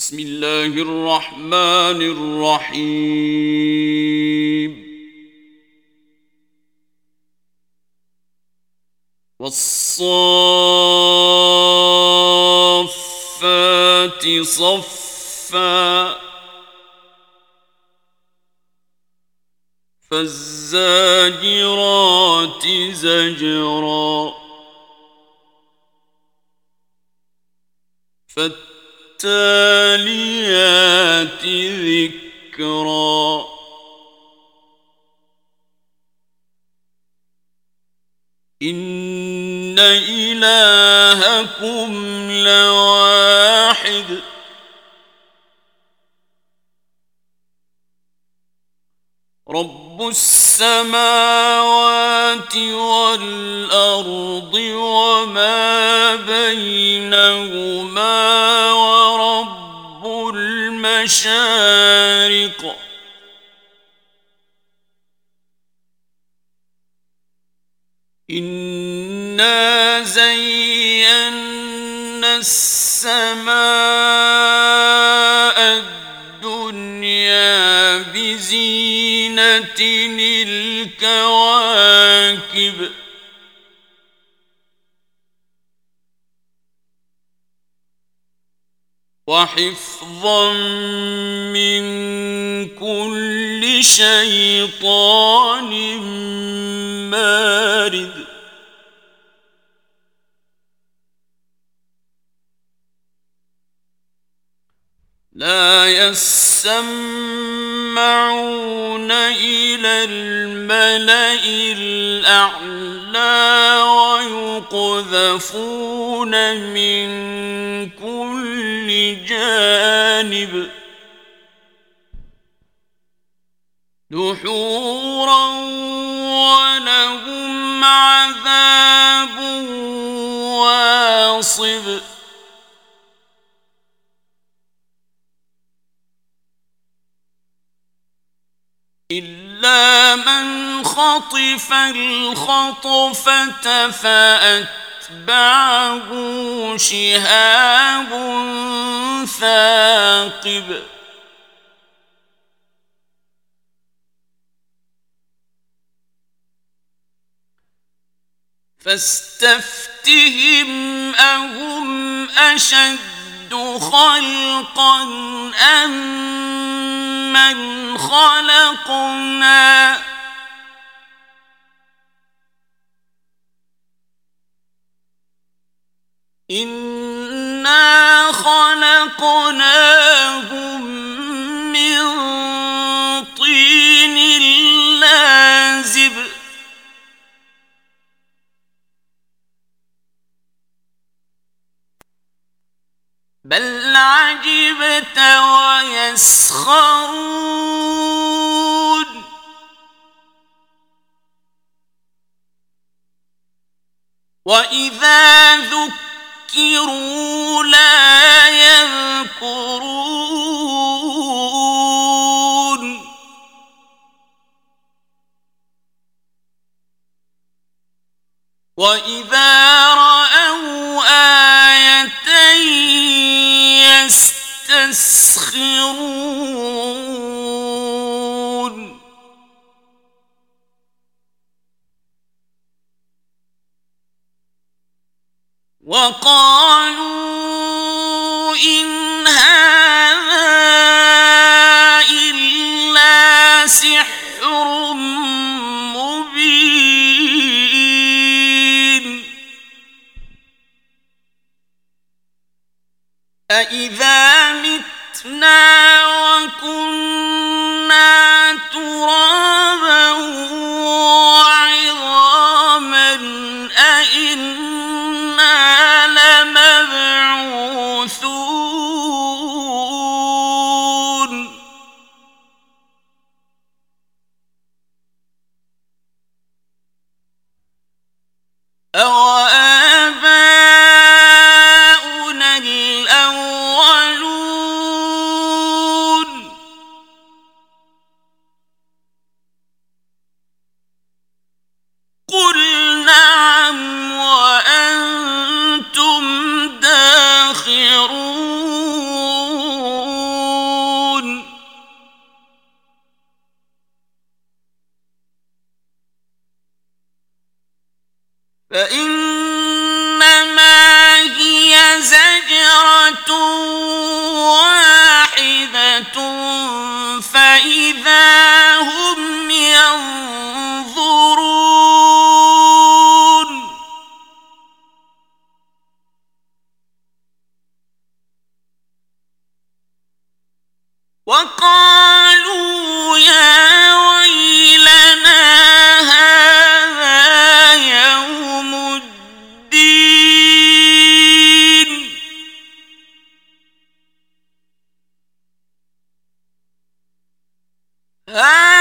بسم الله الرحمن الرحيم والصافات صفا فالزاجرات زجرا فالتاليات ذكرا إن إلهكم لواحد رب السماوات والأرض وما بينهما ورب المشارق إنا زينا السماء الدنيا بزينة الكواكب وحفظا من كل شيطان مارد لا يسمعون إلى الملأ الأعلى ويقذفون من كل جانب دحورا ولهم عذاب واصب إلا من خطف الخطفة فأتبعه شهاب ثاقب فاستفتهم أهم أشد خلقا أم من خلقنا إنا خلقناهم من طين لازب بل عجبت ويسخرون وإذا ذكروا لا يذكرون وإذا رأوا آية يستسخرون وقالوا إن هذا إلا سحر مبين أإذا متنا وكنا ترابا وعظاما أإنا لمبعوثون أوآباؤنا الأولون وقالوا يا ويلنا هذا يوم الدين هذا